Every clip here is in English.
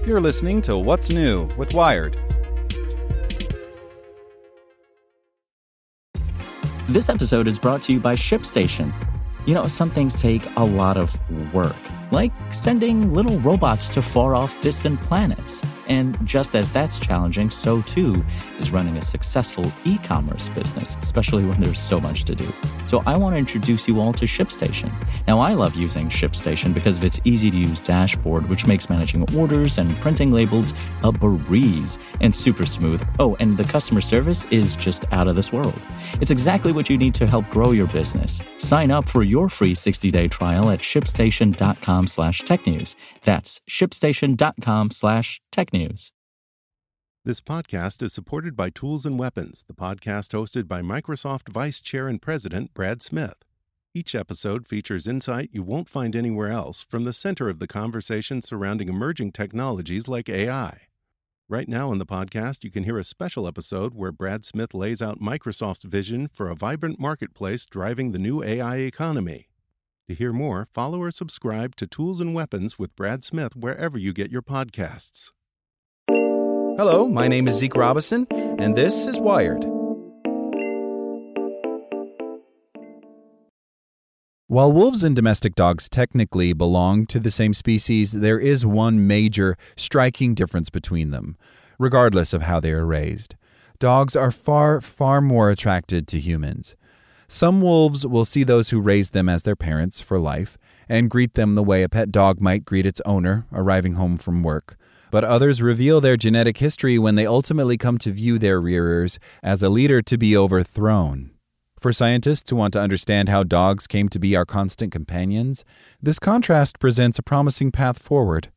You're listening to What's New with Wired. This episode is brought to you by ShipStation. You know, some things take a lot of work, like sending little robots to far-off distant planets. And just as that's challenging, so too is running a successful e-commerce business, especially when there's so much to do. So I want to introduce you all to ShipStation. Now, I love using ShipStation because of its easy-to-use dashboard, which makes managing orders and printing labels a breeze and super smooth. Oh, and the customer service is just out of this world. It's exactly what you need to help grow your business. Sign up for your free 60-day trial at shipstation.com/technews. That's shipstation.com/technews. This podcast is supported by Tools and Weapons, the podcast hosted by Microsoft Vice Chair and President Brad Smith. Each episode features insight you won't find anywhere else from the center of the conversation surrounding emerging technologies like AI. Right now on the podcast, you can hear a special episode where Brad Smith lays out Microsoft's vision for a vibrant marketplace driving the new AI economy. To hear more, follow or subscribe to Tools and Weapons with Brad Smith wherever you get your podcasts. Hello, my name is Zeke Robison, and this is Wired. While wolves and domestic dogs technically belong to the same species, there is one major, striking difference between them, regardless of how they are raised. Dogs are far, far more attracted to humans. Some wolves will see those who raise them as their parents for life and greet them the way a pet dog might greet its owner arriving home from work. But others reveal their genetic history when they ultimately come to view their rearers as a leader to be overthrown. For scientists who want to understand how dogs came to be our constant companions, this contrast presents a promising path forward.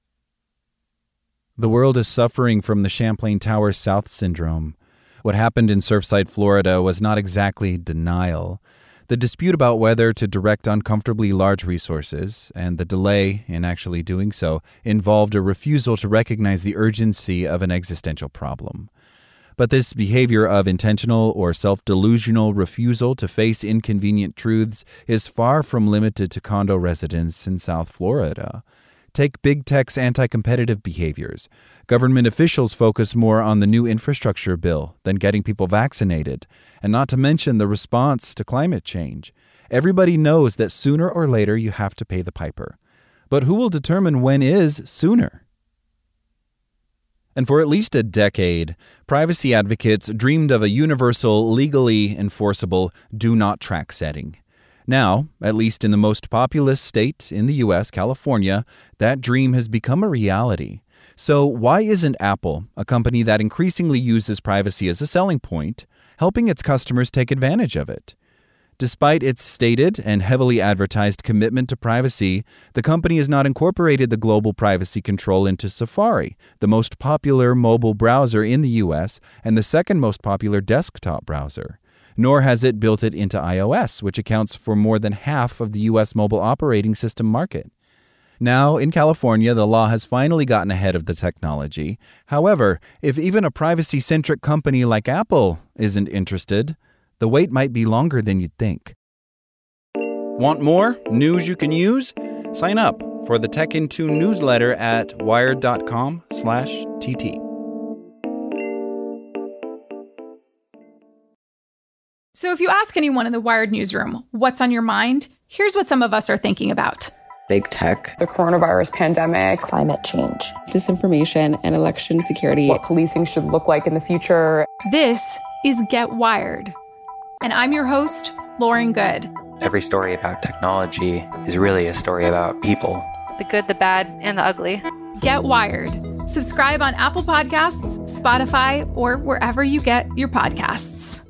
The world is suffering from the Champlain Towers South syndrome. What happened in Surfside, Florida was not exactly denial. The dispute about whether to direct uncomfortably large resources, and the delay in actually doing so, involved a refusal to recognize the urgency of an existential problem. But this behavior of intentional or self-delusional refusal to face inconvenient truths is far from limited to condo residents in South Florida. Take big tech's anti-competitive behaviors. Government officials focus more on the new infrastructure bill than getting people vaccinated, and not to mention the response to climate change. Everybody knows that sooner or later you have to pay the piper. But who will determine when is sooner? And for at least a decade, privacy advocates dreamed of a universal, legally enforceable do-not-track setting. Now, at least in the most populous state in the U.S., California, that dream has become a reality. So why isn't Apple, a company that increasingly uses privacy as a selling point, helping its customers take advantage of it? Despite its stated and heavily advertised commitment to privacy, the company has not incorporated the global privacy control into Safari, the most popular mobile browser in the U.S. and the second most popular desktop browser. Nor has it built it into iOS, which accounts for more than half of the U.S. mobile operating system market. Now, in California, the law has finally gotten ahead of the technology. However, if even a privacy-centric company like Apple isn't interested, the wait might be longer than you'd think. Want more news you can use? Sign up for the Tech in 2 newsletter at wired.com/TT. So if you ask anyone in the Wired newsroom, what's on your mind? Here's what some of us are thinking about. Big tech, the coronavirus pandemic, climate change, disinformation, and election security. What policing should look like in the future. This is Get Wired. And I'm your host, Lauren Good. Every story about technology is really a story about people. The good, the bad, and the ugly. Get Wired. Subscribe on Apple Podcasts, Spotify, or wherever you get your podcasts.